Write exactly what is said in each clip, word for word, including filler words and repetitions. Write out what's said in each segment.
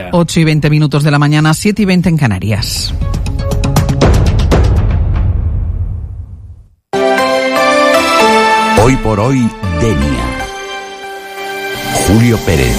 Denia. ocho y veinte minutos de la mañana, siete y veinte en Canarias. Hoy por hoy, Denia. Julio Pérez.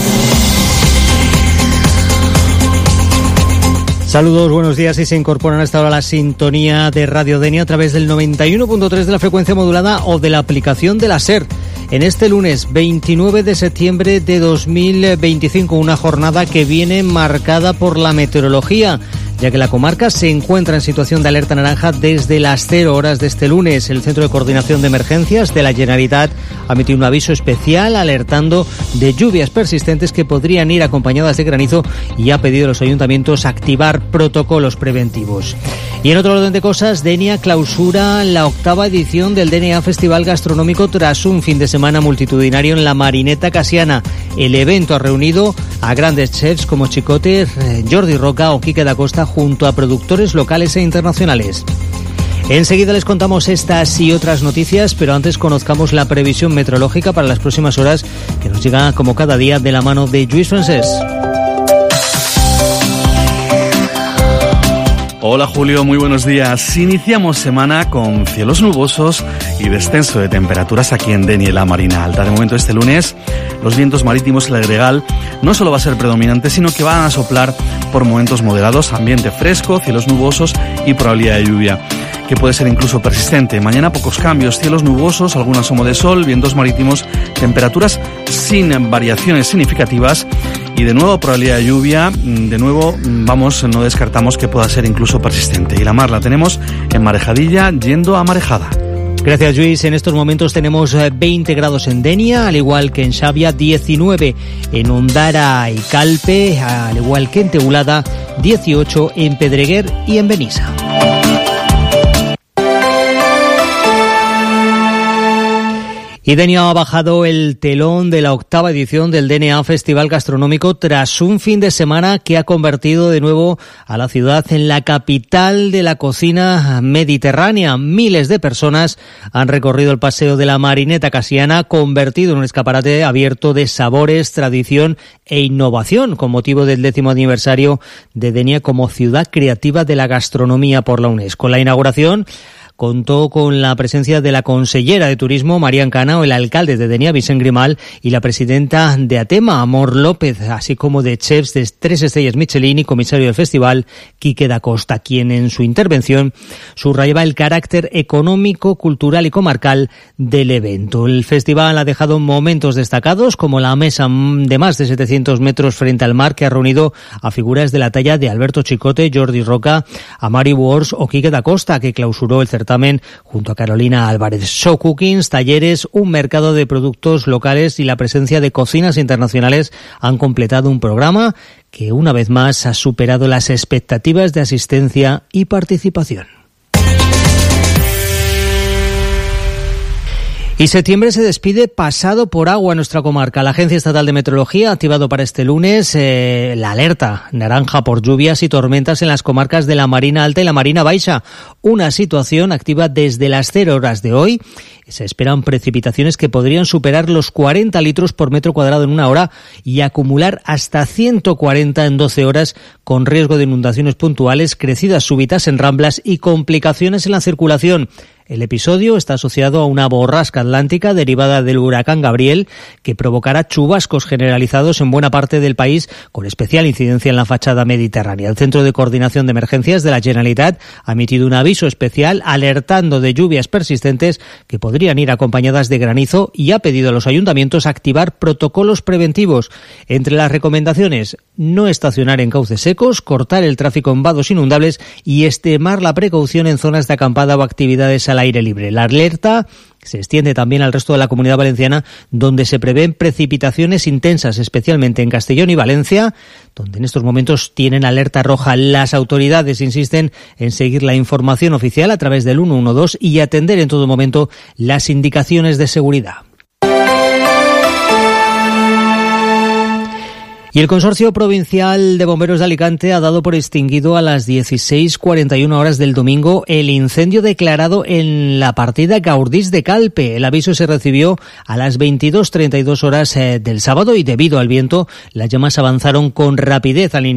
Saludos, buenos días, y se incorporan hasta ahora a la sintonía de Radio Denia a través del noventa y uno punto tres de la frecuencia modulada o de la aplicación de la SER. En este lunes veintinueve de septiembre de dos mil veinticinco, una jornada que viene marcada por la meteorología, ya que la comarca se encuentra en situación de alerta naranja desde las cero horas de este lunes. El Centro de Coordinación de Emergencias de la Generalitat ha emitido un aviso especial alertando de lluvias persistentes que podrían ir acompañadas de granizo y ha pedido a los ayuntamientos activar protocolos preventivos. Y en otro orden de cosas, Denia clausura la octava edición del D N A Festival Gastronómico tras un fin de semana multitudinario en la Marineta Casiana. El evento ha reunido a grandes chefs como Chicote, Jordi Roca o Quique da Costa, junto a productores locales e internacionales. Enseguida les contamos estas y otras noticias, pero antes conozcamos la previsión meteorológica para las próximas horas, que nos llega como cada día de la mano de Lluís Francés. Hola Julio, muy buenos días. Iniciamos semana con cielos nubosos y descenso de temperaturas aquí en Denia y la Marina Alta. De momento este lunes los vientos marítimos, el gregal, no solo va a ser predominante, sino que van a soplar por momentos moderados, ambiente fresco, cielos nubosos y probabilidad de lluvia, que puede ser incluso persistente. Mañana pocos cambios, cielos nubosos, algún asomo de sol, vientos marítimos, temperaturas sin variaciones significativas y de nuevo probabilidad de lluvia. De nuevo, vamos, no descartamos que pueda ser incluso persistente. Y la mar la tenemos en Marejadilla, yendo a Marejada. Gracias, Luis. En estos momentos tenemos veinte grados en Denia, al igual que en Xavia, diecinueve en Ondara y Calpe, al igual que en Teulada, dieciocho en Pedreguer y en Benissa. Y Denia ha bajado el telón de la octava edición del D N A Festival Gastronómico tras un fin de semana que ha convertido de nuevo a la ciudad en la capital de la cocina mediterránea. Miles de personas han recorrido el paseo de la Marineta Casiana, convertido en un escaparate abierto de sabores, tradición e innovación, con motivo del décimo aniversario de Denia como ciudad creativa de la gastronomía por la UNESCO. La inauguración contó con la presencia de la consellera de Turismo, Marian Cana, o el alcalde de Denia, Vicent Grimal, y la presidenta de Atema, Amor López, así como de chefs de tres estrellas Michelin y comisario del festival, Quique da Costa, quien en su intervención subrayaba el carácter económico, cultural y comarcal del evento. El festival ha dejado momentos destacados, como la mesa de más de setecientos metros frente al mar, que ha reunido a figuras de la talla de Alberto Chicote, Jordi Roca, Amari Wars o Quique da Costa, que clausuró el certamen junto a Carolina Álvarez. Show cookings, talleres, un mercado de productos locales y la presencia de cocinas internacionales han completado un programa que una vez más ha superado las expectativas de asistencia y participación. Y septiembre se despide pasado por agua en nuestra comarca. La Agencia Estatal de Meteorología ha activado para este lunes eh, la alerta naranja por lluvias y tormentas en las comarcas de la Marina Alta y la Marina Baixa. Una situación activa desde las cero horas de hoy. Se esperan precipitaciones que podrían superar los cuarenta litros por metro cuadrado en una hora y acumular hasta ciento cuarenta en doce horas, con riesgo de inundaciones puntuales, crecidas súbitas en ramblas y complicaciones en la circulación. El episodio está asociado a una borrasca atlántica derivada del huracán Gabriel, que provocará chubascos generalizados en buena parte del país, con especial incidencia en la fachada mediterránea. El Centro de Coordinación de Emergencias de la Generalitat ha emitido un aviso especial alertando de lluvias persistentes que podrían ir acompañadas de granizo y ha pedido a los ayuntamientos activar protocolos preventivos. Entre las recomendaciones, no estacionar en cauces secos, cortar el tráfico en vados inundables y extremar la precaución en zonas de acampada o actividades al aire libre. La alerta se extiende también al resto de la Comunidad Valenciana, donde se prevén precipitaciones intensas, especialmente en Castellón y Valencia, donde en estos momentos tienen alerta roja. Las autoridades insisten en seguir la información oficial a través del ciento doce y atender en todo momento las indicaciones de seguridad. Y el Consorcio Provincial de Bomberos de Alicante ha dado por extinguido a las dieciséis cuarenta y una horas del domingo el incendio declarado en la partida Gaurdís de Calpe. El aviso se recibió a las veintidós treinta y dos horas del sábado y debido al viento las llamas avanzaron con rapidez al inicio